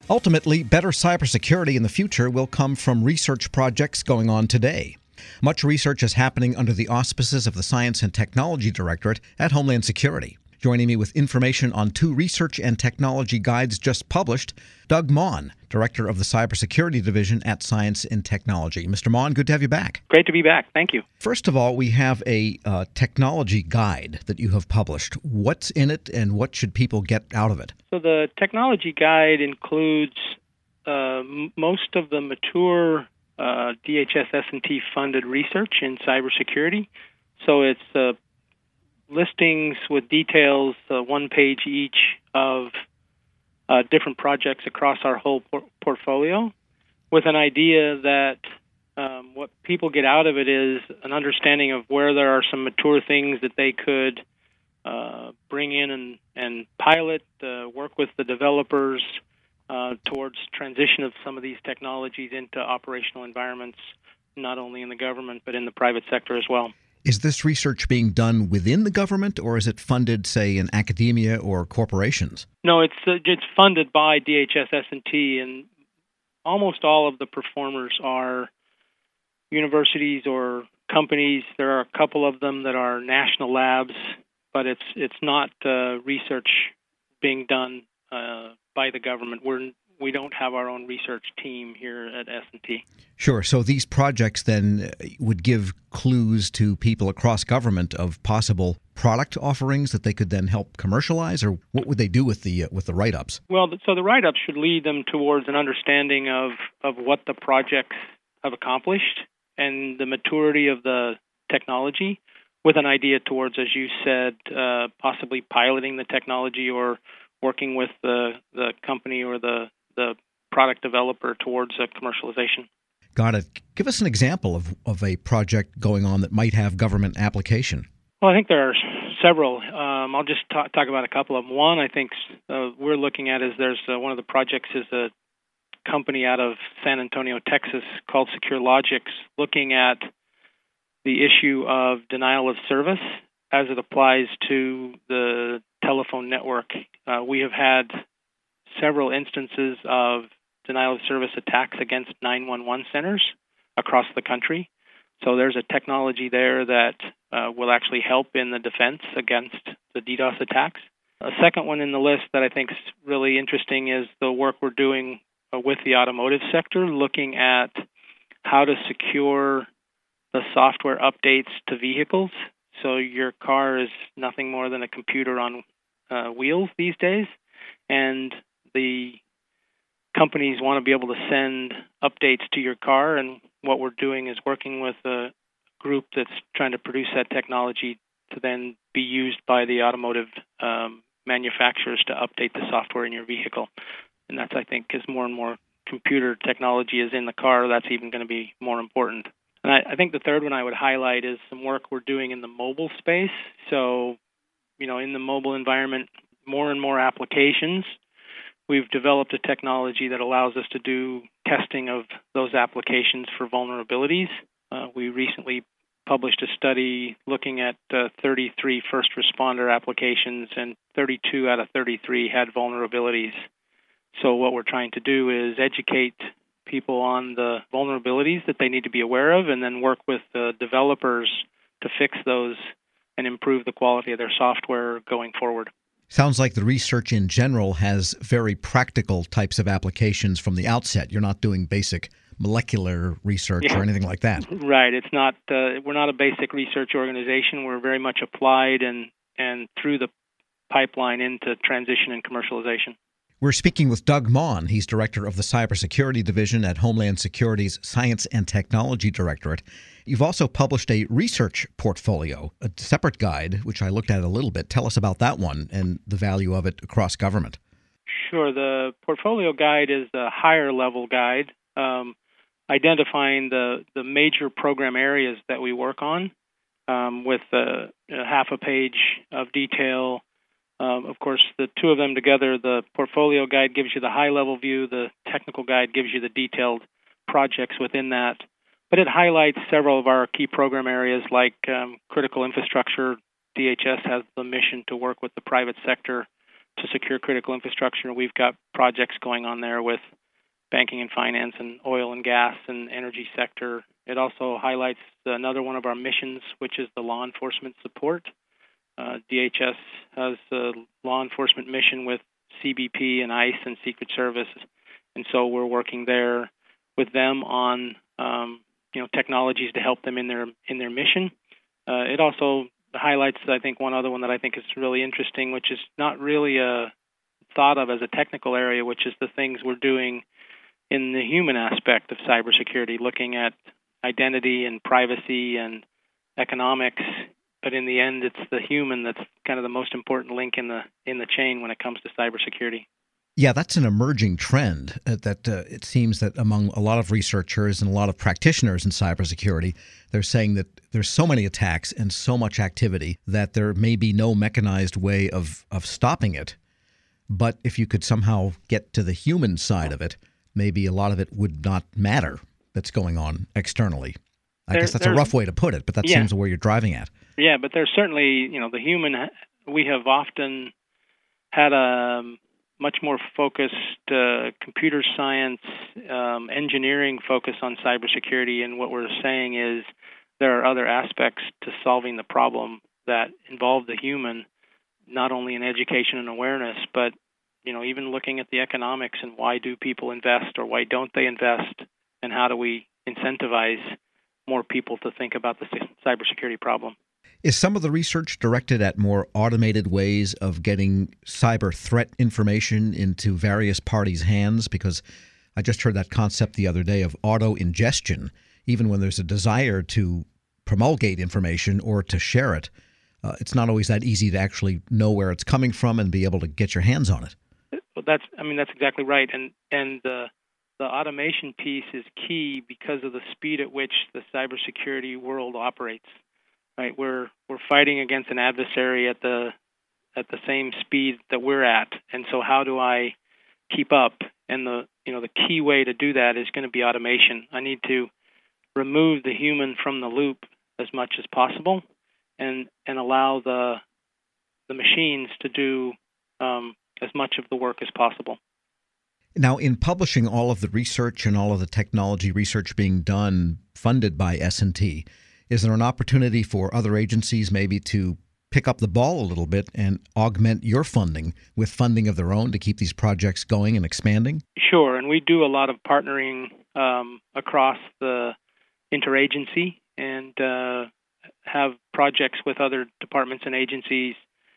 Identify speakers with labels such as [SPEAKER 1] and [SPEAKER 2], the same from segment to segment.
[SPEAKER 1] Ultimately, better cybersecurity in the future will come from research projects going on today. Much research is happening under the auspices of the Science and Technology Directorate at Homeland Security. Joining me with information on 2 research and technology guides just published, Doug Maughan, Director of the Cybersecurity Division at Science and Technology. Mr. Maughan, good to have you back.
[SPEAKER 2] Great to be back. Thank you.
[SPEAKER 1] First of all, we have a technology guide that you have published. What's in it and what should people get out of it?
[SPEAKER 2] So the technology guide includes most of the mature DHS S&T funded research in cybersecurity. So it's listings with details, 1 page each, of different projects across our whole portfolio, with an idea that what people get out of it is an understanding of where there are some mature things that they could bring in and pilot, work with the developers towards transition of some of these technologies into operational environments, not only in the government but in the private sector as well.
[SPEAKER 1] Is this research being done within the government, or is it funded, say, in academia or corporations?
[SPEAKER 2] No, it's funded by DHS S&T, and almost all of the performers are universities or companies. There are a couple of them that are national labs, but it's not research being done by the government. We don't have our own research team here at S&T.
[SPEAKER 1] Sure. So these projects then would give clues to people across government of possible product offerings that they could then help commercialize, or what would they do with the write-ups?
[SPEAKER 2] Well, so the write-ups should lead them towards an understanding of what the projects have accomplished and the maturity of the technology, with an idea towards, as you said, possibly piloting the technology or working with the company or the product developer towards commercialization.
[SPEAKER 1] Got it. Give us an example of a project going on that might have government application.
[SPEAKER 2] Well, I think there are several. I'll just talk about a couple of them. One, I think we're looking at is there's one of the projects is a company out of San Antonio, Texas, called SecureLogix, looking at the issue of denial of service as it applies to the telephone network. We have had several instances of denial of service attacks against 911 centers across the country. So there's a technology there that will actually help in the defense against the DDoS attacks. A second one in the list that I think is really interesting is the work we're doing with the automotive sector, looking at how to secure the software updates to vehicles. So your car is nothing more than a computer on wheels these days, and the companies want to be able to send updates to your car, and what we're doing is working with a group that's trying to produce that technology to then be used by the automotive manufacturers to update the software in your vehicle. And that's, I think, as more and more computer technology is in the car, that's even going to be more important. And I think the third one I would highlight is some work we're doing in the mobile space. So, in the mobile environment, more and more applications. We've developed a technology that allows us to do testing of those applications for vulnerabilities. We recently published a study looking at 33 first responder applications, and 32 out of 33 had vulnerabilities. So what we're trying to do is educate people on the vulnerabilities that they need to be aware of, and then work with the developers to fix those and improve the quality of their software going forward.
[SPEAKER 1] Sounds like the research in general has very practical types of applications from the outset. You're not doing basic molecular research or anything like that.
[SPEAKER 2] Right. It's not. We're not a basic research organization. We're very much applied and through the pipeline into transition and commercialization.
[SPEAKER 1] We're speaking with Doug Maughan. He's Director of the Cybersecurity Division at Homeland Security's Science and Technology Directorate. You've also published a research portfolio, a separate guide, which I looked at a little bit. Tell us about that one and the value of it across government.
[SPEAKER 2] Sure. The portfolio guide is a higher level guide, identifying the major program areas that we work on with half a page of detail. Of course, the two of them together, the portfolio guide gives you the high-level view, the technical guide gives you the detailed projects within that. But it highlights several of our key program areas like critical infrastructure. DHS has the mission to work with the private sector to secure critical infrastructure. We've got projects going on there with banking and finance and oil and gas and energy sector. It also highlights another one of our missions, which is the law enforcement support. DHS has a law enforcement mission with CBP and ICE and Secret Service, and so we're working there with them on technologies to help them in their mission. It also highlights, I think, one other one that I think is really interesting, which is not really thought of as a technical area, which is the things we're doing in the human aspect of cybersecurity, looking at identity and privacy and economics. But in the end, it's the human that's kind of the most important link in the chain when it comes to cybersecurity.
[SPEAKER 1] Yeah, that's an emerging trend that it seems that among a lot of researchers and a lot of practitioners in cybersecurity, they're saying that there's so many attacks and so much activity that there may be no mechanized way of stopping it. But if you could somehow get to the human side of it, maybe a lot of it would not matter that's going on externally. I guess that's a rough way to put it, but that seems where you're driving at.
[SPEAKER 2] Yeah, but there's certainly, the human, we have often had a much more focused computer science, engineering focus on cybersecurity, and what we're saying is there are other aspects to solving the problem that involve the human, not only in education and awareness, but even looking at the economics and why do people invest or why don't they invest, and how do we incentivize more people to think about the cybersecurity problem.
[SPEAKER 1] Is some of the research directed at more automated ways of getting cyber threat information into various parties' hands? Because I just heard that concept the other day of auto-ingestion, even when there's a desire to promulgate information or to share it. It's not always that easy to actually know where it's coming from and be able to get your hands on it.
[SPEAKER 2] Well, that's exactly right. And the automation piece is key because of the speed at which the cybersecurity world operates. Right, we're fighting against an adversary at the same speed that we're at, and so how do I keep up? And the key way to do that is going to be automation. I need to remove the human from the loop as much as possible, and allow the machines to do as much of the work as possible.
[SPEAKER 1] Now, in publishing all of the research and all of the technology research being done, funded by S&T, is there an opportunity for other agencies maybe to pick up the ball a little bit and augment your funding with funding of their own to keep these projects going and expanding?
[SPEAKER 2] Sure, and we do a lot of partnering across the interagency and have projects with other departments and agencies.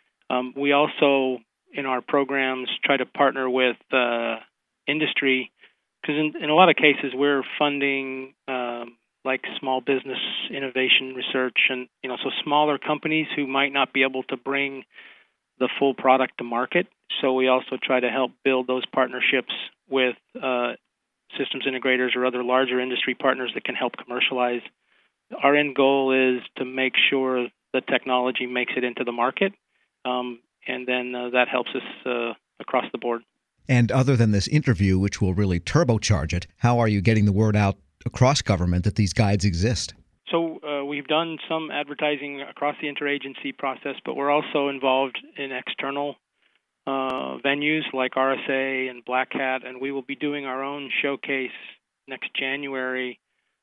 [SPEAKER 2] We also, in our programs, try to partner with industry, because in a lot of cases we're funding like small business innovation research, and so smaller companies who might not be able to bring the full product to market. So we also try to help build those partnerships with systems integrators or other larger industry partners that can help commercialize. Our end goal is to make sure the technology makes it into the market, and then that helps us across the board.
[SPEAKER 1] And other than this interview, which will really turbocharge it, how are you getting the word out across government that these guides exist?
[SPEAKER 2] So we've done some advertising across the interagency process, but we're also involved in external venues like RSA and Black Hat, and we will be doing our own showcase next January.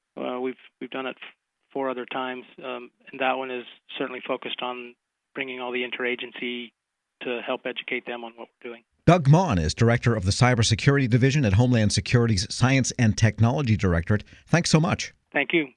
[SPEAKER 2] We've done it 4 other times, and that one is certainly focused on bringing all the interagency to help educate them on what we're doing.
[SPEAKER 1] Doug Maughan is Director of the Cybersecurity Division at Homeland Security's Science and Technology Directorate. Thanks so much.
[SPEAKER 2] Thank you.